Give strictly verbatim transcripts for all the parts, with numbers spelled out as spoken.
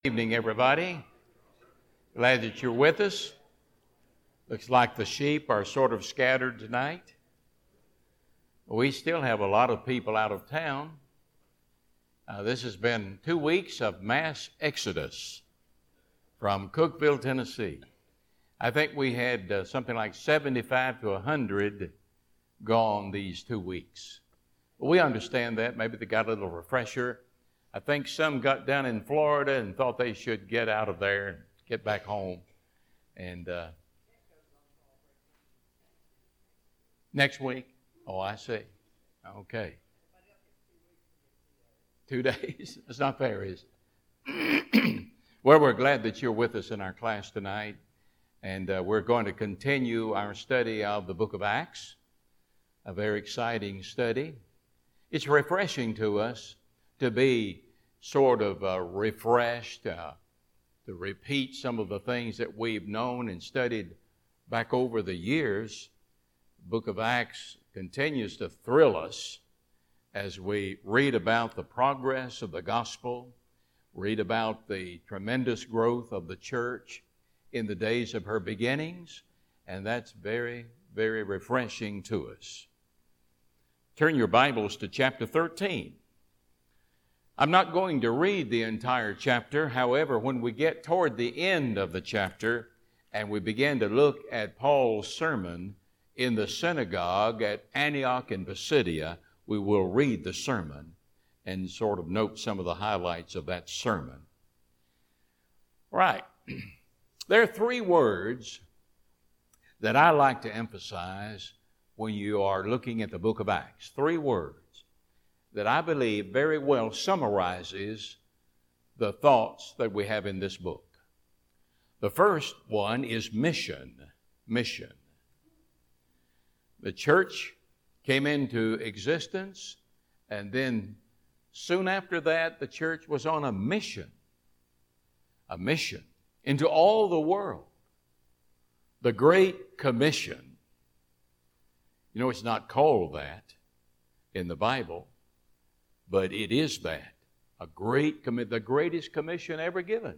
Evening, everybody. Glad that you're with us. Looks like the sheep are sort of scattered tonight. We still have a lot of people out of town. Uh, this has been two weeks of mass exodus from Cookeville, Tennessee. I think we had uh, something like seventy-five to one hundred gone these two weeks. Well, we understand that. Maybe they got a little refresher. I think some got down in Florida and thought they should get out of there and get back home. And uh, next week? Oh, I see. Okay. Two days? That's not fair, is it? Well, we're glad that you're with us in our class tonight. And uh, we're going to continue our study of the book of Acts, a very exciting study. It's refreshing to us to be sort of uh, refreshed, uh, to repeat some of the things that we've known and studied back over the years. The book of Acts continues to thrill us as we read about the progress of the gospel, read about the tremendous growth of the church in the days of her beginnings, and that's very, very refreshing to us. Turn your Bibles to chapter thirteen. I'm not going to read the entire chapter. However, when we get toward the end of the chapter and we begin to look at Paul's sermon in the synagogue at Antioch in Pisidia, we will read the sermon and sort of note some of the highlights of that sermon. Right. There are three words that I like to emphasize when you are looking at the book of Acts. Three words that I believe very well summarizes the thoughts that we have in this book. The first one is mission. Mission. The church came into existence, and then soon after that, the church was on a mission. A mission into all the world. The Great Commission. You know, it's not called that in the Bible, but it is that, a great commi- the greatest commission ever given.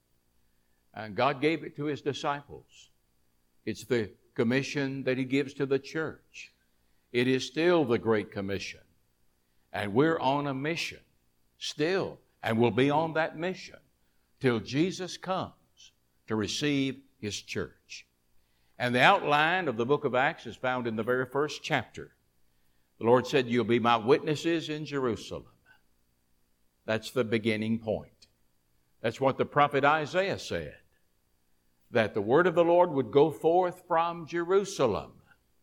And God gave it to His disciples. It's the commission that He gives to the church. It is still the Great Commission. And we're on a mission still, and we'll be on that mission till Jesus comes to receive His church. And the outline of the book of Acts is found in the very first chapter. The Lord said, "You'll be my witnesses in Jerusalem." That's the beginning point. That's what the prophet Isaiah said, that the word of the Lord would go forth from Jerusalem.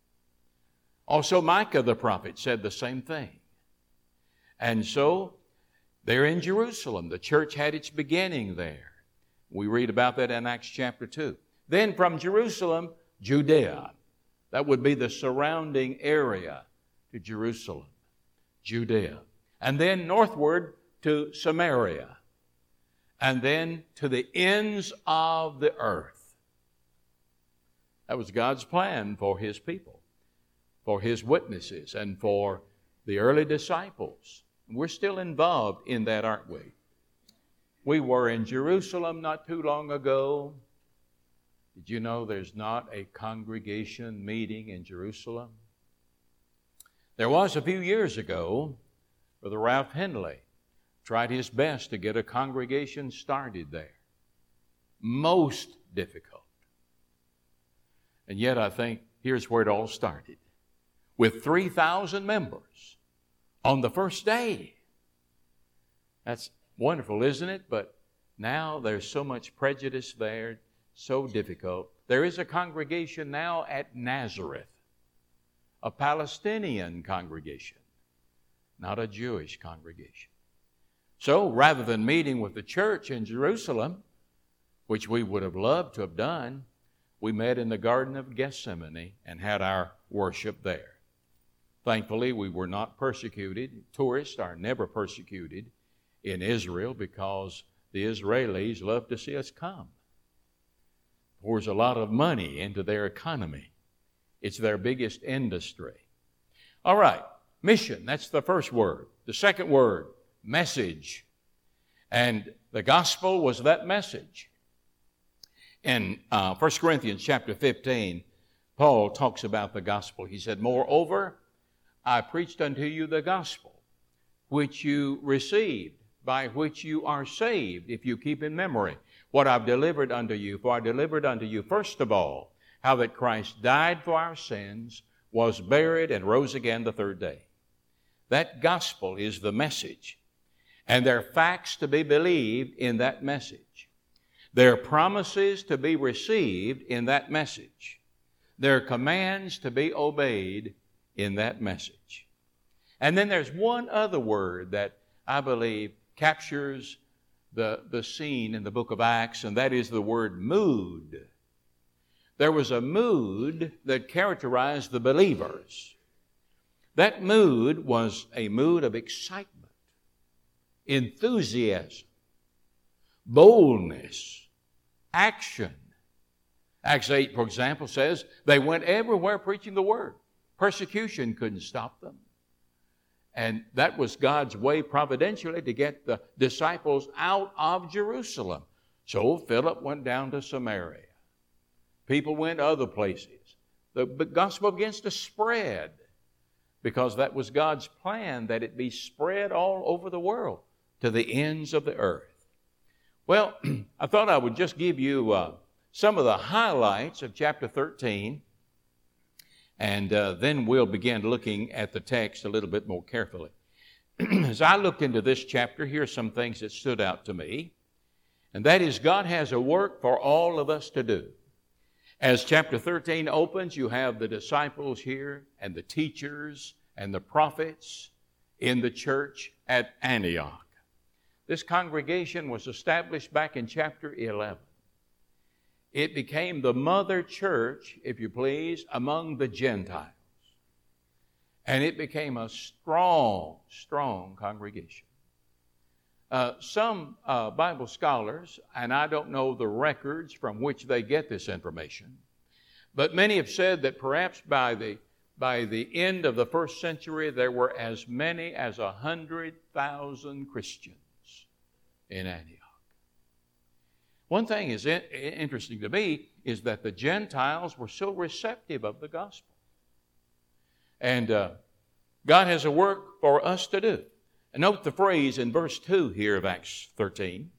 Also Micah the prophet said the same thing. And so, they're in Jerusalem. The church had its beginning there. We read about that in Acts chapter two. Then from Jerusalem, Judea. That would be the surrounding area to Jerusalem, Judea. And then northward to Samaria. And then to the ends of the earth. That was God's plan for His people, for His witnesses, and for the early disciples. We're still involved in that, aren't we? We were in Jerusalem not too long ago. Did you know there's not a congregation meeting in Jerusalem? There was a few years ago. Brother Ralph Henley tried his best to get a congregation started there. Most difficult. And yet I think here's where it all started. With three thousand members on the first day. That's wonderful, isn't it? But now there's so much prejudice there, so difficult. There is a congregation now at Nazareth, a Palestinian congregation, not a Jewish congregation. So rather than meeting with the church in Jerusalem, which we would have loved to have done, we met in the Garden of Gethsemane and had our worship there. Thankfully, we were not persecuted. Tourists are never persecuted in Israel because the Israelis love to see us come. Pours a lot of money into their economy. It's their biggest industry. All right, mission, that's the first word. The second word, message. And the gospel was that message. In uh, First Corinthians chapter fifteen, Paul talks about the gospel. He said, "Moreover, I preached unto you the gospel, which you received, by which you are saved, if you keep in memory what I've delivered unto you. For I delivered unto you, first of all, how that Christ died for our sins, was buried, and rose again the third day." That gospel is the message. And there are facts to be believed in that message. There are promises to be received in that message. There are commands to be obeyed in that message. And then there's one other word that I believe captures the, the scene in the book of Acts, and that is the word mood. There was a mood that characterized the believers. That mood was a mood of excitement, enthusiasm, boldness, action. Acts eight, for example, says they went everywhere preaching the word. Persecution couldn't stop them. And that was God's way providentially to get the disciples out of Jerusalem. So Philip went down to Samaria. People went other places. The gospel begins to spread because that was God's plan, that it be spread all over the world to the ends of the earth. Well, I thought I would just give you uh, some of the highlights of chapter thirteen, and uh, then we'll begin looking at the text a little bit more carefully. As I looked into this chapter, here are some things that stood out to me, and that is God has a work for all of us to do. As chapter thirteen opens, you have the disciples here and the teachers and the prophets in the church at Antioch. This congregation was established back in chapter eleven. It became the mother church, if you please, among the Gentiles. And it became a strong, strong congregation. Uh, some uh, Bible scholars, and I don't know the records from which they get this information, but many have said that perhaps by the, by the end of the first century, there were as many as one hundred thousand Christians in Antioch. One thing is in, interesting to me is that the Gentiles were so receptive of the gospel. And uh, God has a work for us to do. And note the phrase in verse two here of Acts thirteen,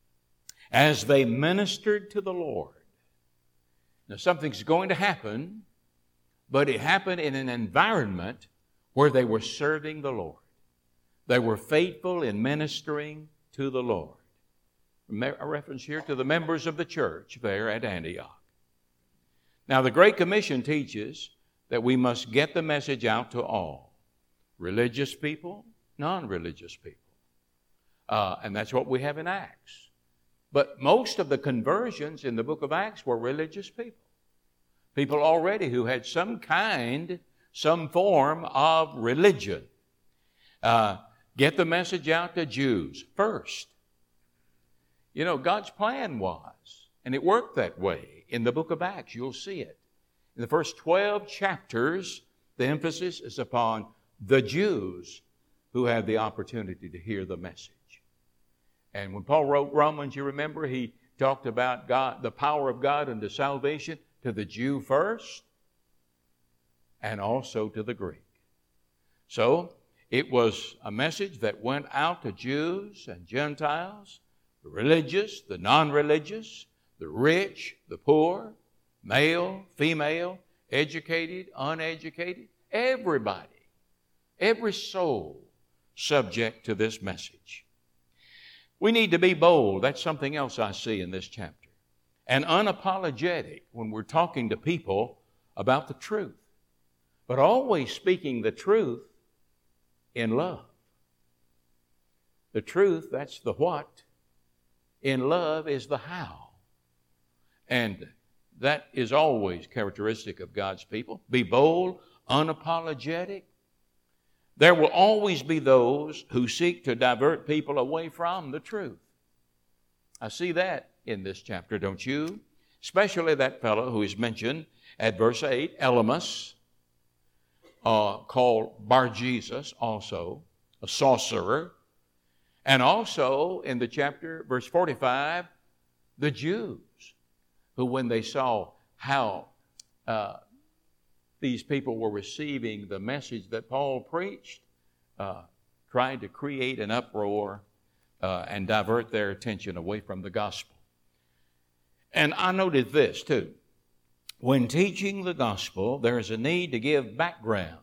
as they ministered to the Lord. Now something's going to happen, but it happened in an environment where they were serving the Lord. They were faithful in ministering to the Lord. A reference here to the members of the church there at Antioch. Now the Great Commission teaches that we must get the message out to all. Religious people, non-religious people. Uh, and that's what we have in Acts. But most of the conversions in the book of Acts were religious people. People already who had some kind, some form of religion. Uh, get the message out to Jews first. You know, God's plan was, and it worked that way. In the book of Acts, you'll see it. In the first twelve chapters, the emphasis is upon the Jews who had the opportunity to hear the message. And when Paul wrote Romans, you remember, he talked about God, the power of God unto salvation to the Jew first and also to the Greek. So it was a message that went out to Jews and Gentiles, the religious, the non-religious, the rich, the poor, male, female, educated, uneducated, everybody, every soul subject to this message. We need to be bold. That's something else I see in this chapter. And unapologetic when we're talking to people about the truth. But always speaking the truth in love. The truth, that's the what. In love is the how. And that is always characteristic of God's people. Be bold, unapologetic. There will always be those who seek to divert people away from the truth. I see that in this chapter, don't you? Especially that fellow who is mentioned at verse eight, Elymas, uh, called Bar-Jesus also, a sorcerer. And also in the chapter, verse forty-five, the Jews, who when they saw how uh, these people were receiving the message that Paul preached, uh, tried to create an uproar uh, and divert their attention away from the gospel. And I noted this too. When teaching the gospel, there is a need to give background.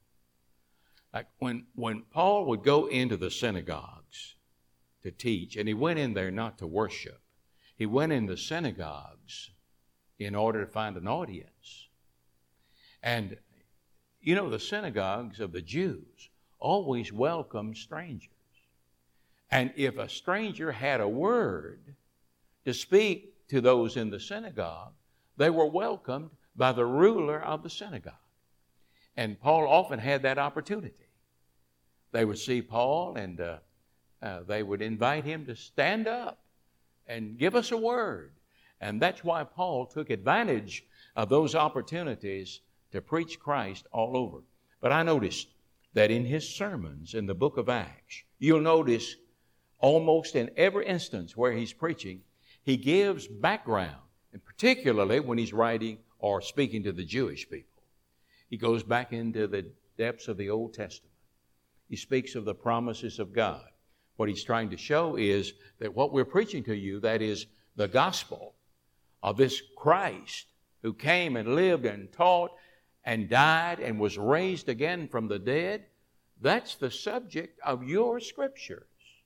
Like when, when Paul would go into the synagogues to teach, and he went in there not to worship. He went in the synagogues in order to find an audience. And, you know, the synagogues of the Jews always welcomed strangers. And if a stranger had a word to speak to those in the synagogue, they were welcomed by the ruler of the synagogue. And Paul often had that opportunity. They would see Paul and uh, uh, they would invite him to stand up and give us a word. And that's why Paul took advantage of those opportunities to preach Christ all over. But I noticed that in his sermons in the book of Acts, you'll notice almost in every instance where he's preaching, he gives background, and particularly when he's writing or speaking to the Jewish people. He goes back into the depths of the Old Testament. He speaks of the promises of God. What he's trying to show is that what we're preaching to you, that is the gospel of this Christ who came and lived and taught and died and was raised again from the dead, that's the subject of your scriptures.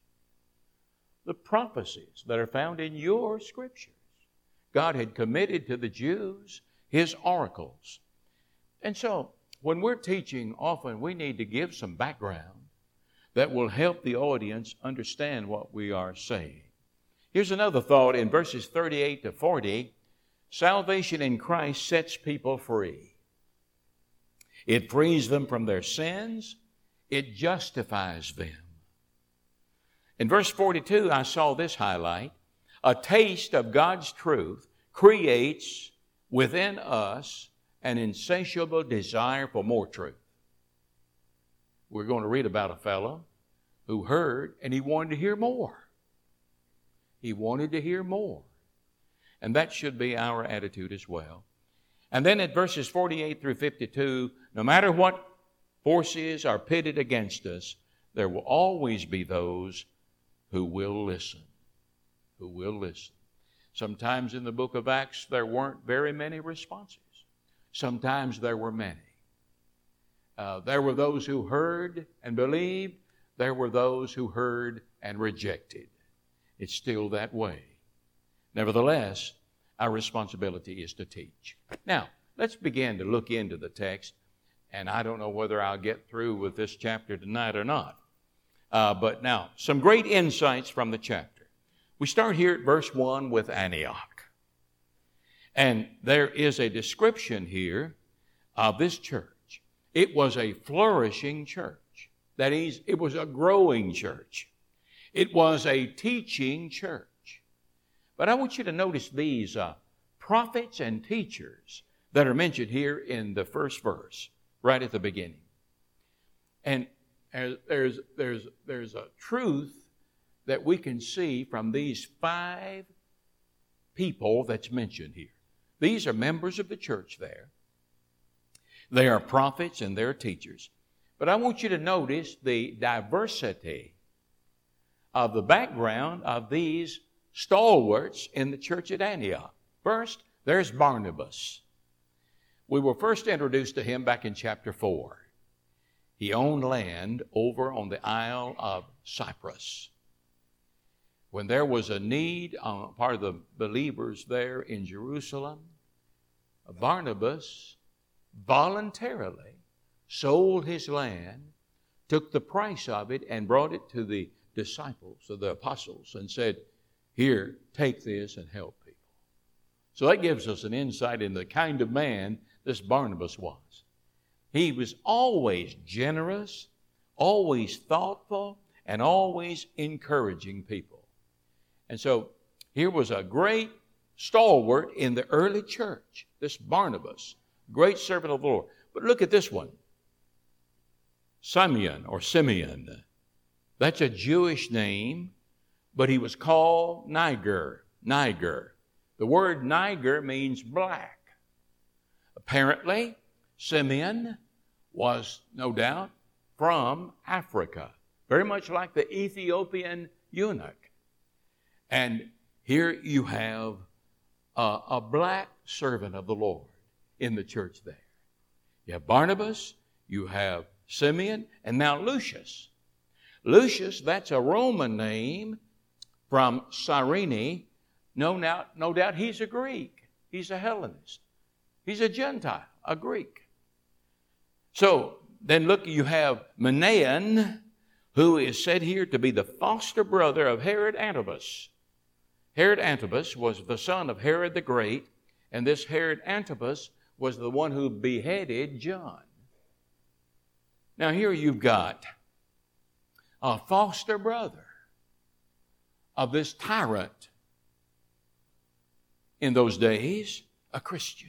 The prophecies that are found in your scriptures. God had committed to the Jews His oracles. And so, when we're teaching, often we need to give some background that will help the audience understand what we are saying. Here's another thought in verses thirty-eight to forty. Salvation in Christ sets people free. It frees them from their sins. It justifies them. In verse forty-two, I saw this highlight. A taste of God's truth creates within us an insatiable desire for more truth. We're going to read about a fellow who heard and he wanted to hear more. He wanted to hear more. And that should be our attitude as well. And then at verses forty-eight through fifty-two, no matter what forces are pitted against us, there will always be those who will listen. Who will listen. Sometimes in the book of Acts, there weren't very many responses. Sometimes there were many. Uh, there were those who heard and believed. There were those who heard and rejected. It's still that way. Nevertheless, our responsibility is to teach. Now, let's begin to look into the text. And I don't know whether I'll get through with this chapter tonight or not. Uh, but now, some great insights from the chapter. We start here at verse one with Antioch. And there is a description here of this church. It was a flourishing church. That is, it was a growing church. It was a teaching church. But I want you to notice these uh, prophets and teachers that are mentioned here in the first verse, right at the beginning. And there's, there's, there's a truth that we can see from these five people that's mentioned here. These are members of the church there. They are prophets and they're teachers. But I want you to notice the diversity of the background of these stalwarts in the church at Antioch. First, there's Barnabas. We were first introduced to him back in chapter four. He owned land over on the Isle of Cyprus. When there was a need on part of the believers there in Jerusalem, Barnabas voluntarily sold his land, took the price of it, and brought it to the disciples, or the apostles, and said, here, take this and help people. So that gives us an insight in the kind of man this Barnabas was. He was always generous, always thoughtful, and always encouraging people. And so here was a great stalwart in the early church, this Barnabas, great servant of the Lord. But look at this one, Simeon or Simeon. That's a Jewish name, but he was called Niger. Niger. The word Niger means black. Apparently, Simeon was, no doubt, from Africa, very much like the Ethiopian eunuch. And here you have a, a black servant of the Lord in the church there. You have Barnabas, you have Simeon, and now Lucius. Lucius, that's a Roman name from Cyrene. No doubt, no doubt he's a Greek. He's a Hellenist. He's a Gentile, a Greek. So then look, you have Manaen, who is said here to be the foster brother of Herod Antipas. Herod Antipas was the son of Herod the Great, and this Herod Antipas was the one who beheaded John. Now here you've got a foster brother of this tyrant in those days, a Christian.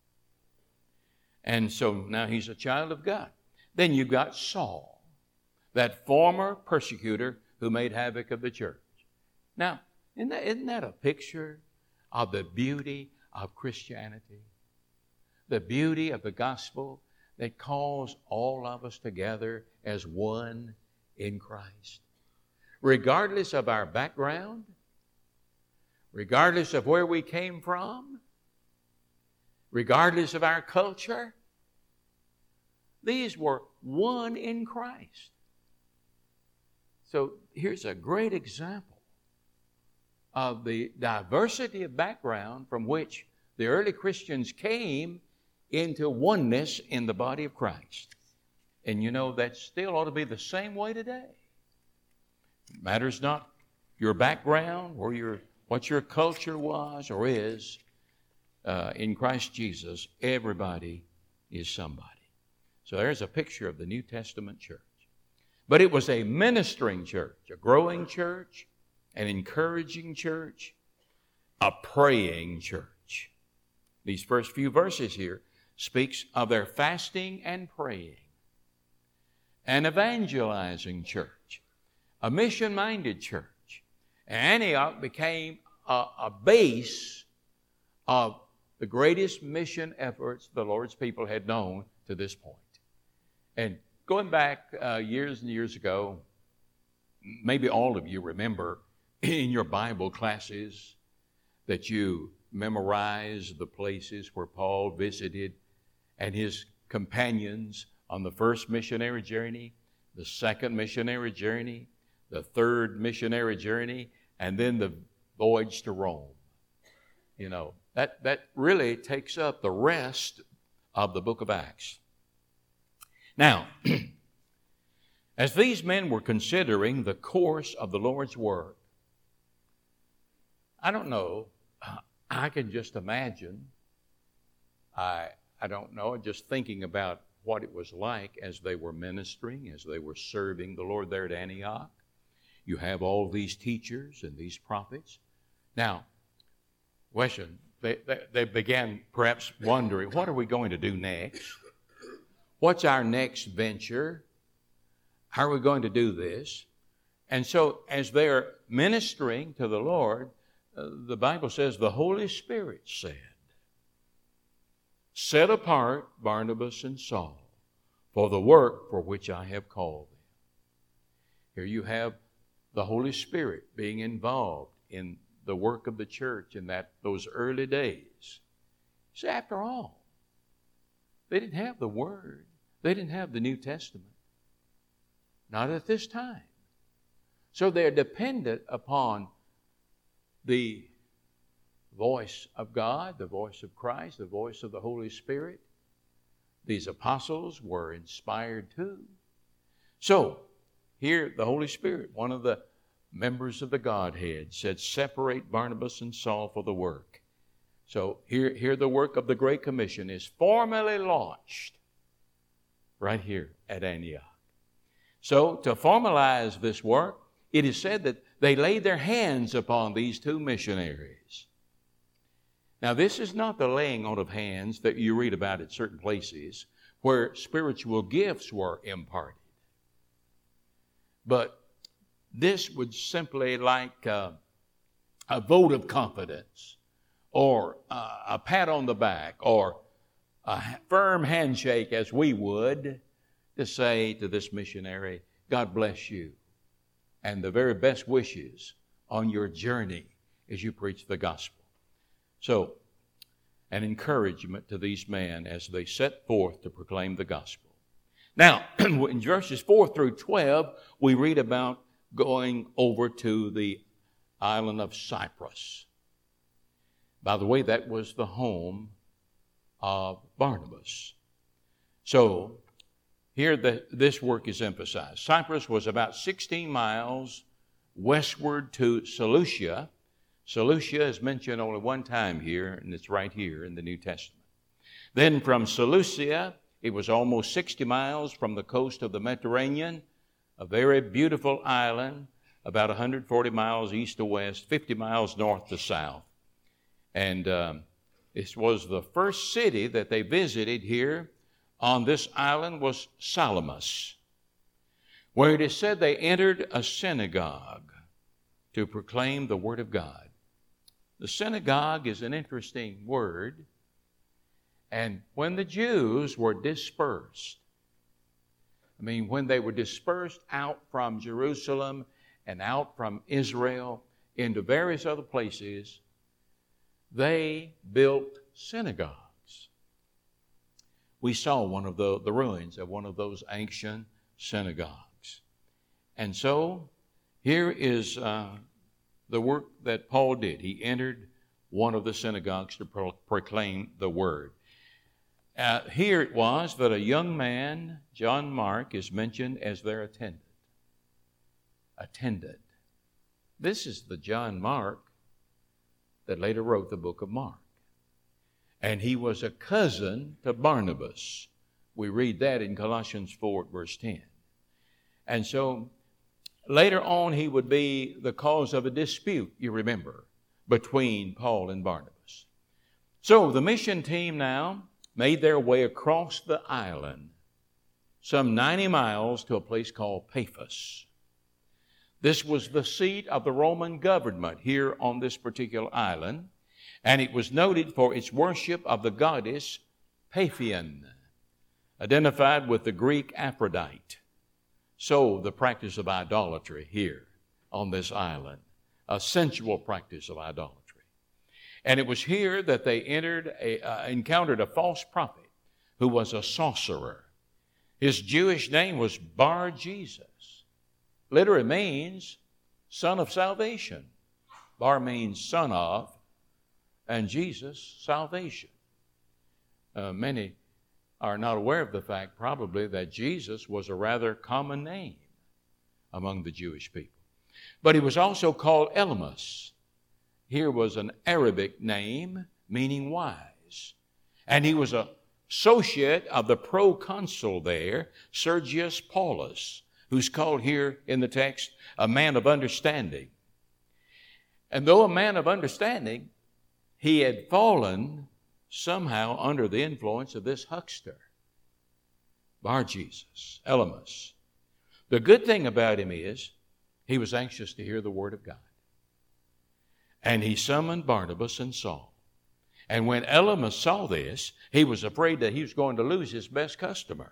And so now he's a child of God. Then you've got Saul, that former persecutor who made havoc of the church. Now, isn't that, isn't that a picture of the beauty of Christianity? The beauty of the gospel that calls all of us together as one in Christ. Regardless of our background, regardless of where we came from, regardless of our culture, these were one in Christ. So here's a great example of the diversity of background from which the early Christians came into oneness in the body of Christ. And you know, that still ought to be the same way today. It matters not your background or your what your culture was or is. Uh, in Christ Jesus, everybody is somebody. So there's a picture of the New Testament church. But it was a ministering church, a growing church, an encouraging church, a praying church. These first few verses here speaks of their fasting and praying, an evangelizing church, a mission-minded church. Antioch became a, a base of the greatest mission efforts the Lord's people had known to this point. And going back uh, years and years ago, maybe all of you remember in your Bible classes that you memorized the places where Paul visited and his companions on the first missionary journey, the second missionary journey, the third missionary journey, and then the voyage to Rome. You know, that, that really takes up the rest of the book of Acts. Now, as these men were considering the course of the Lord's work, I don't know, I can just imagine, I, I don't know, just thinking about what it was like as they were ministering, as they were serving the Lord there at Antioch. You have all these teachers and these prophets. Now, question, they, they, they began perhaps wondering, what are we going to do next? What's our next venture? How are we going to do this? And so as they're ministering to the Lord, uh, the Bible says the Holy Spirit said, "Set apart Barnabas and Saul for the work for which I have called them." Here you have the Holy Spirit being involved in the work of the church in that those early days. So after all, they didn't have the Word. They didn't have the New Testament. Not at this time. So they're dependent upon the voice of God, the voice of Christ, the voice of the Holy Spirit. These apostles were inspired too. So, here the Holy Spirit, one of the members of the Godhead, said, "Separate Barnabas and Saul for the work." So here, here the work of the Great Commission is formally launched right here at Antioch. So to formalize this work, it is said that they laid their hands upon these two missionaries. Now this is not the laying on of hands that you read about at certain places where spiritual gifts were imparted. But this would simply like uh, a vote of confidence, or uh, a pat on the back, or a firm handshake, as we would, to say to this missionary, God bless you, and the very best wishes on your journey as you preach the gospel. So, an encouragement to these men as they set forth to proclaim the gospel. Now, in verses four through twelve, we read about going over to the island of Cyprus. By the way, that was the home of Barnabas. So, here the, this work is emphasized. Cyprus was about sixteen miles westward to Seleucia. Seleucia is mentioned only one time here, and it's right here in the New Testament. Then from Seleucia, it was almost sixty miles from the coast of the Mediterranean, a very beautiful island, about one hundred forty miles east to west, fifty miles north to south. And um, this was the first city that they visited here on this island was Salamis, where it is said they entered a synagogue to proclaim the Word of God. The synagogue is an interesting word. And when the Jews were dispersed, I mean, when they were dispersed out from Jerusalem and out from Israel into various other places, they built synagogues. We saw one of the, the ruins of one of those ancient synagogues. And so, here is uh, the work that Paul did. He entered one of the synagogues to pro- proclaim the Word. Uh, here it was that a young man, John Mark, is mentioned as their attendant. Attendant. This is the John Mark that later wrote the book of Mark. And he was a cousin to Barnabas. We read that in Colossians four, verse ten. And so later on he would be the cause of a dispute, you remember, between Paul and Barnabas. So the mission team now made their way across the island, some ninety miles, to a place called Paphos. This was the seat of the Roman government here on this particular island, and it was noted for its worship of the goddess Paphion, identified with the Greek Aphrodite. So the practice of idolatry here on this island, a sensual practice of idolatry. And it was here that they entered a, uh, encountered a false prophet who was a sorcerer. His Jewish name was Bar-Jesus. Literally means son of salvation. Bar means son of, and Jesus, salvation. Uh, many are not aware of the fact, probably, that Jesus was a rather common name among the Jewish people. But he was also called Elymas. Here was an Arabic name meaning wise. And he was an associate of the proconsul there, Sergius Paulus, who's called here in the text a man of understanding. And though a man of understanding, he had fallen somehow under the influence of this huckster, Bar-Jesus, Elymas. The good thing about him is he was anxious to hear the Word of God. And he summoned Barnabas and Saul. And when Elymas saw this, he was afraid that he was going to lose his best customer.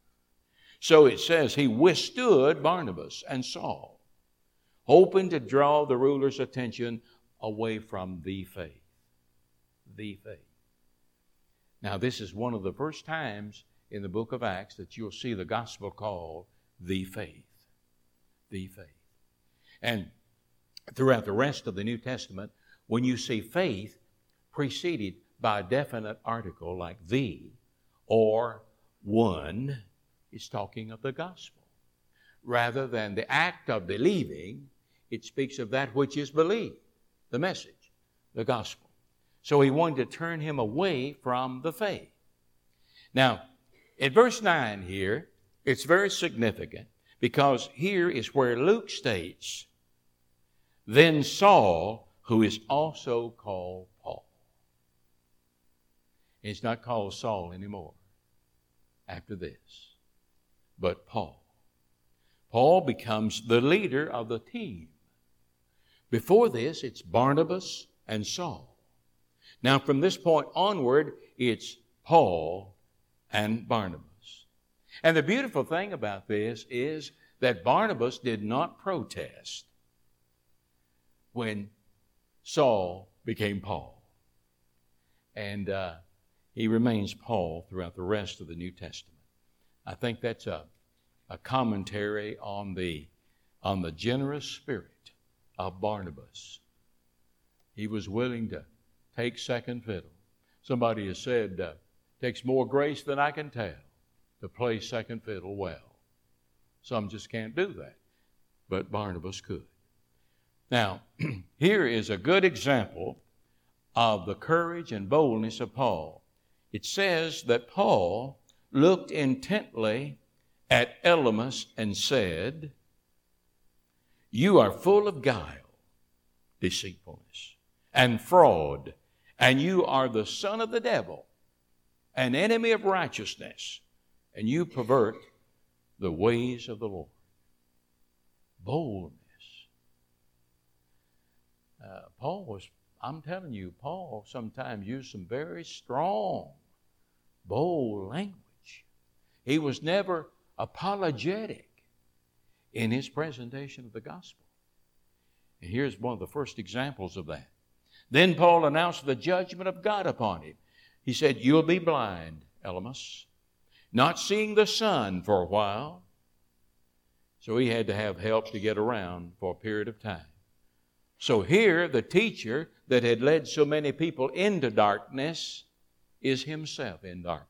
So it says he withstood Barnabas and Saul, hoping to draw the ruler's attention away from the faith. The faith. Now, this is one of the first times in the book of Acts that you'll see the gospel called the faith. The faith. And throughout the rest of the New Testament, when you see faith preceded by a definite article like the or one, it's talking of the gospel. Rather than the act of believing, it speaks of that which is believed, the message, the gospel. So he wanted to turn him away from the faith. Now, in verse nine here, it's very significant because here is where Luke states, then Saul, who is also called Paul. He's not called Saul anymore after this, but Paul. Paul becomes the leader of the team. Before this, it's Barnabas and Saul. Now, from this point onward, it's Paul and Barnabas. And the beautiful thing about this is that Barnabas did not protest when Saul became Paul. And uh, he remains Paul throughout the rest of the New Testament. I think that's a, a commentary on the, on the generous spirit of Barnabas. He was willing to take second fiddle. Somebody has said, uh, takes more grace than I can tell to play second fiddle well. Some just can't do that, but Barnabas could. Now, here is a good example of the courage and boldness of Paul. It says that Paul looked intently at Elymas and said, "You are full of guile, deceitfulness, and fraud, and you are the son of the devil, an enemy of righteousness, and you pervert the ways of the Lord." Boldness. Uh, Paul was, I'm telling you, Paul sometimes used some very strong, bold language. He was never apologetic in his presentation of the gospel. And here's one of the first examples of that. Then Paul announced the judgment of God upon him. He said, "You'll be blind, Elymas, not seeing the sun for a while." So he had to have help to get around for a period of time. So here, the teacher that had led so many people into darkness is himself in darkness.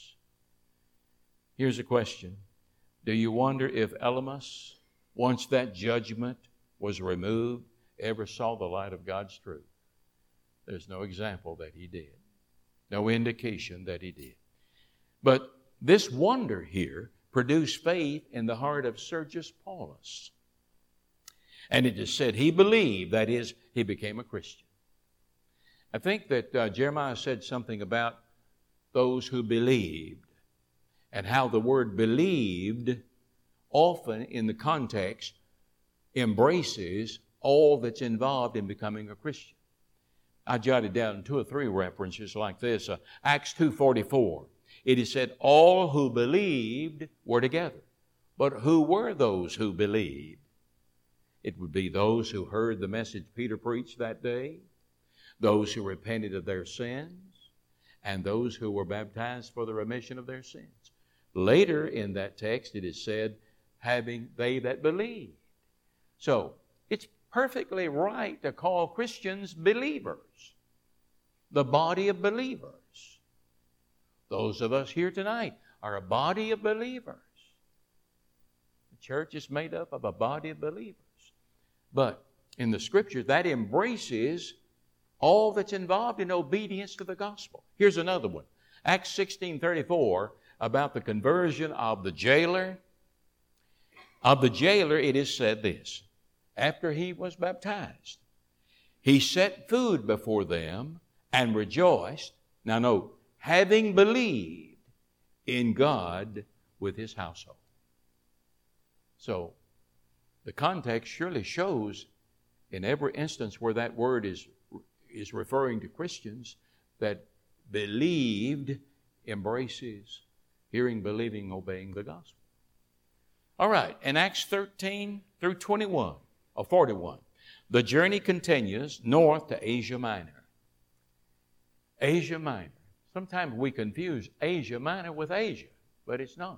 Here's a question. Do you wonder if Elymas, once that judgment was removed, ever saw the light of God's truth? There's no example that he did. No indication that he did. But this wonder here produced faith in the heart of Sergius Paulus. And it is said he believed, that is, he became a Christian. I think that uh, Jeremiah said something about those who believed and how the word believed often in the context embraces all that's involved in becoming a Christian. I jotted down two or three references like this. Uh, Acts two forty-four. It is said, all who believed were together. But who were those who believed? It would be those who heard the message Peter preached that day, those who repented of their sins, and those who were baptized for the remission of their sins. Later in that text, it is said, having they that believed. So, it's perfectly right to call Christians believers, the body of believers. Those of us here tonight are a body of believers. The church is made up of a body of believers. But in the Scriptures, that embraces all that's involved in obedience to the gospel. Here's another one. Acts sixteen thirty-four, about the conversion of the jailer. Of the jailer, it is said this. After he was baptized, he set food before them and rejoiced. Now note, having believed in God with his household. So, the context surely shows in every instance where that word is, is referring to Christians that believed embraces hearing, believing, obeying the gospel. All right, in Acts thirteen through twenty-one, or forty-one, the journey continues north to Asia Minor. Asia Minor. Sometimes we confuse Asia Minor with Asia, but it's not.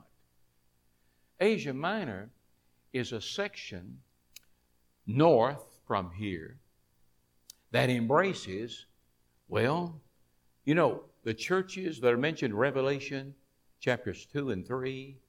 Asia Minor is a section north from here that embraces, well, you know, the churches that are mentioned in Revelation chapters two and three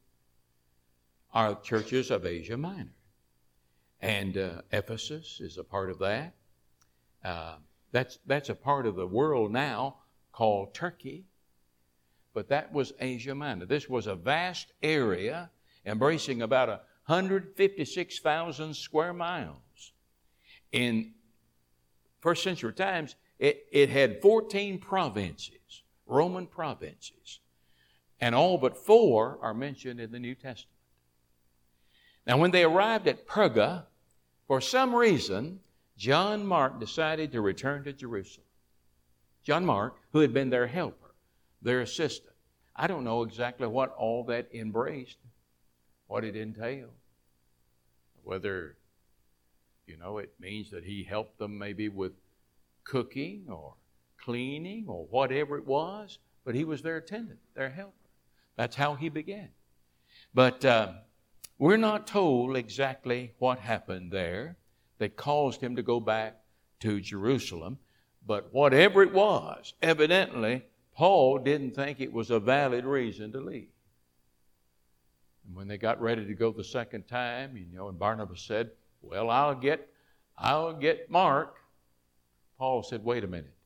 are churches of Asia Minor. And uh, Ephesus is a part of that. Uh, that's, that's a part of the world now called Turkey. But that was Asia Minor. This was a vast area embracing about one hundred fifty-six thousand square miles. In first century times, it, it had fourteen provinces, Roman provinces. And all but four are mentioned in the New Testament. Now, when they arrived at Perga, for some reason, John Mark decided to return to Jerusalem. John Mark, who had been their helper, their assistant. I don't know exactly what all that embraced, what it entailed. Whether, you know, it means that he helped them maybe with cooking or cleaning or whatever it was, but he was their attendant, their helper. That's how he began. But uh, we're not told exactly what happened there that caused him to go back to Jerusalem. But whatever it was, evidently, Paul didn't think it was a valid reason to leave. And when they got ready to go the second time, you know, and Barnabas said, well, I'll get, I'll get Mark. Paul said, wait a minute.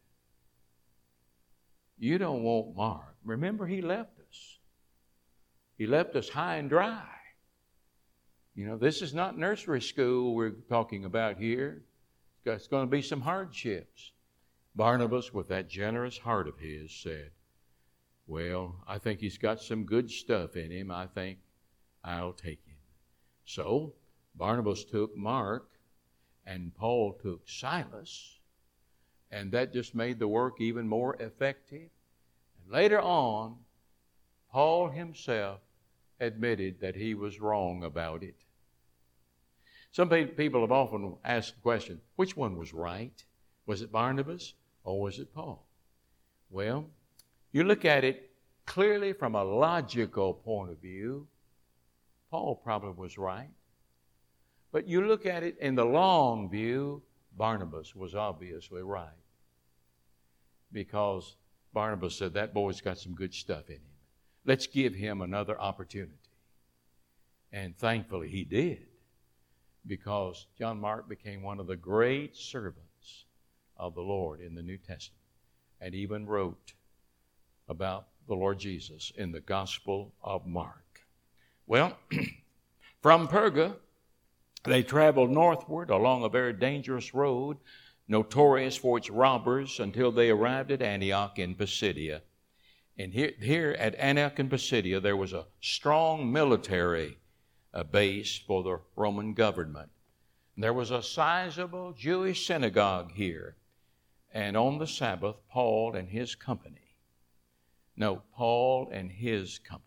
You don't want Mark. Remember, he left us. He left us high and dry. You know, this is not nursery school we're talking about here. It's going to be some hardships. Barnabas, with that generous heart of his, said, well, I think he's got some good stuff in him. I think I'll take him. So Barnabas took Mark and Paul took Silas, and that just made the work even more effective. And later on, Paul himself admitted that he was wrong about it. Some people have often asked the question, which one was right? Was it Barnabas or was it Paul? Well, you look at it clearly from a logical point of view, Paul probably was right. But you look at it in the long view, Barnabas was obviously right. Because Barnabas said, that boy's got some good stuff in him. Let's give him another opportunity. And thankfully he did. Because John Mark became one of the great servants of the Lord in the New Testament. And even wrote about the Lord Jesus in the Gospel of Mark. Well, from Perga, they traveled northward along a very dangerous road, notorious for its robbers, until they arrived at Antioch in Pisidia. And here, here at Antioch in Pisidia, there was a strong military uh, base for the Roman government. And there was a sizable Jewish synagogue here. And on the Sabbath, Paul and his company, no, Paul and his company.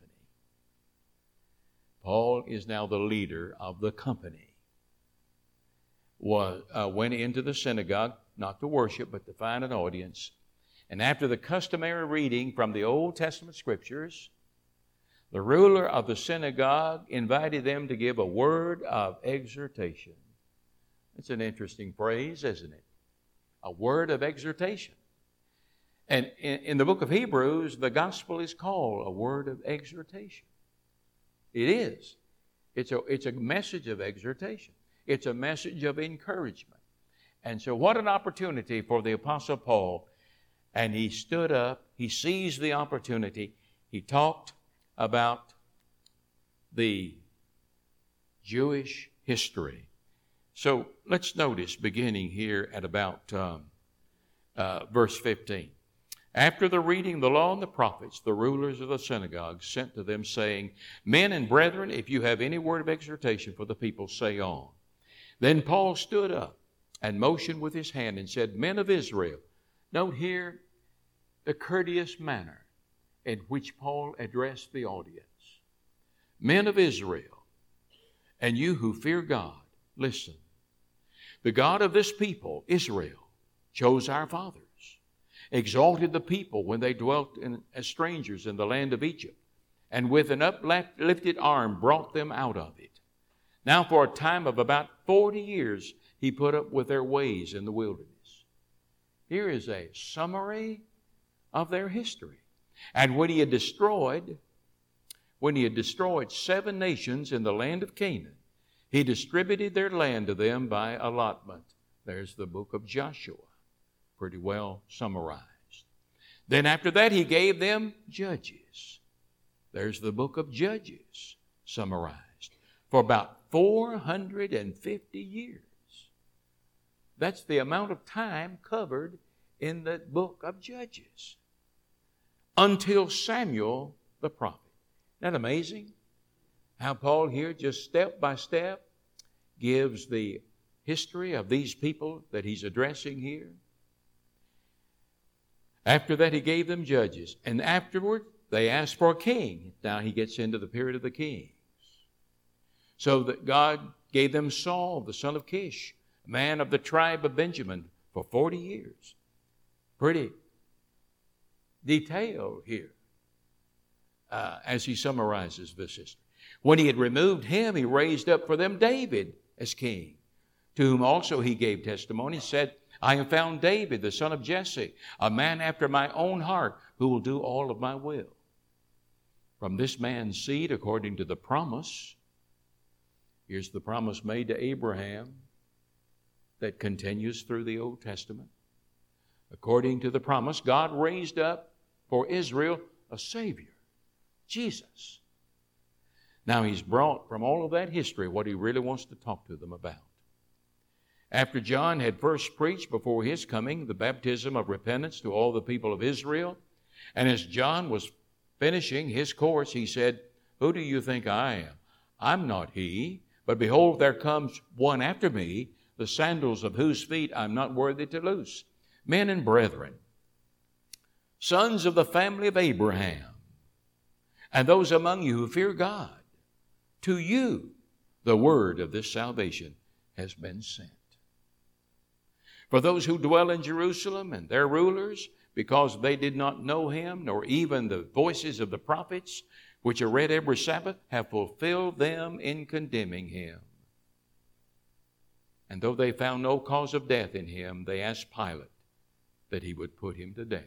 Paul is now the leader of the company. Was, uh, went into the synagogue, not to worship, but to find an audience. And after the customary reading from the Old Testament Scriptures, the ruler of the synagogue invited them to give a word of exhortation. It's an interesting phrase, isn't it? A word of exhortation. And in, in the book of Hebrews, the gospel is called a word of exhortation. It is. It's a, it's a message of exhortation. It's a message of encouragement. And so what an opportunity for the Apostle Paul. And he stood up. He seized the opportunity. He talked about the Jewish history. So let's notice, beginning here at about um, uh, verse fifteen. After the reading of the law and the prophets, the rulers of the synagogue sent to them, saying, Men and brethren, if you have any word of exhortation for the people, say on. Then Paul stood up and motioned with his hand and said, Men of Israel. Note here the courteous manner in which Paul addressed the audience. Men of Israel, and you who fear God, listen. The God of this people, Israel, chose our fathers, exalted the people when they dwelt in, as strangers in the land of Egypt, and with an uplifted arm brought them out of it. Now for a time of about forty years, he put up with their ways in the wilderness. Here is a summary of their history. And when he had destroyed, when he had destroyed seven nations in the land of Canaan, he distributed their land to them by allotment. There's the book of Joshua, pretty well summarized. Then after that, he gave them judges. There's the book of Judges, summarized, for about four hundred fifty years. That's the amount of time covered in the book of Judges. Until Samuel the prophet. Isn't that amazing? How Paul here, just step by step, gives the history of these people that he's addressing here. After that, he gave them judges. And afterward, they asked for a king. Now he gets into the period of the kings. So that God gave them Saul, the son of Kish, a man of the tribe of Benjamin, for forty years. Pretty detailed here uh, as he summarizes this history. When he had removed him, he raised up for them David as king, to whom also he gave testimony, said, I have found David, the son of Jesse, a man after my own heart, who will do all of my will. From this man's seed, according to the promise, here's the promise made to Abraham that continues through the Old Testament. According to the promise, God raised up for Israel a Savior, Jesus. Now he's brought from all of that history what he really wants to talk to them about. After John had first preached before his coming the baptism of repentance to all the people of Israel, and as John was finishing his course, he said, Who do you think I am? I'm not he, but behold, there comes one after me, the sandals of whose feet I'm not worthy to loose. Men and brethren, sons of the family of Abraham, and those among you who fear God, to you the word of this salvation has been sent. For those who dwell in Jerusalem and their rulers, because they did not know him, nor even the voices of the prophets, which are read every Sabbath, have fulfilled them in condemning him. And though they found no cause of death in him, they asked Pilate that he would put him to death,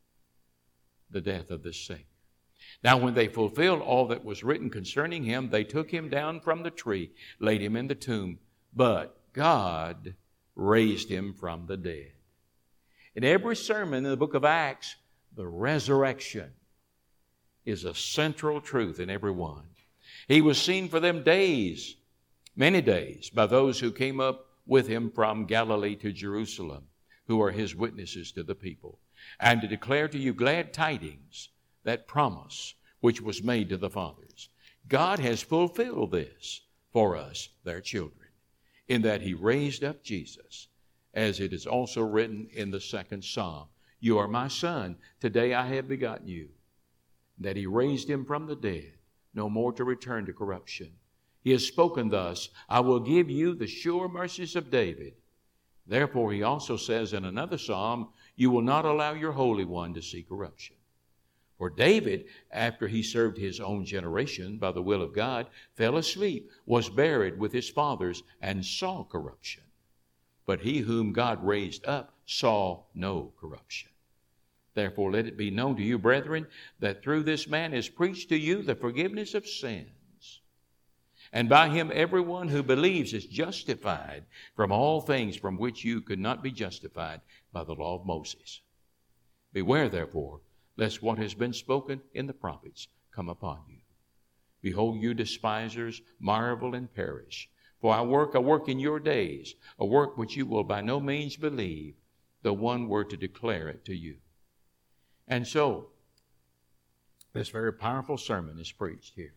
the death of this Savior. Now when they fulfilled all that was written concerning him, they took him down from the tree, laid him in the tomb. But God raised him from the dead. In every sermon in the book of Acts, the resurrection is a central truth in every one. He was seen for them days, many days, by those who came up with him from Galilee to Jerusalem, who are his witnesses to the people, and to declare to you glad tidings, that promise which was made to the fathers. God has fulfilled this for us, their children, in that he raised up Jesus, as it is also written in the second Psalm. You are my son, today I have begotten you. That he raised him from the dead, no more to return to corruption. He has spoken thus, I will give you the sure mercies of David. Therefore he also says in another psalm, you will not allow your Holy One to see corruption. For David, after he served his own generation by the will of God, fell asleep, was buried with his fathers, and saw corruption. But he whom God raised up saw no corruption. Therefore let it be known to you, brethren, that through this man is preached to you the forgiveness of sins. And by him everyone who believes is justified from all things from which you could not be justified by the law of Moses. Beware, therefore, lest what has been spoken in the prophets come upon you. Behold, you despisers, marvel and perish. For I work a work in your days, a work which you will by no means believe, though one were to declare it to you. And so, this very powerful sermon is preached here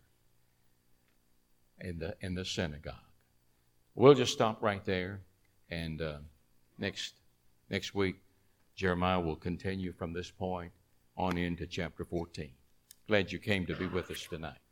in the, in the synagogue. We'll just stop right there, and uh, next, next week, Jeremiah will continue from this point on into chapter fourteen. Glad you came to be with us tonight.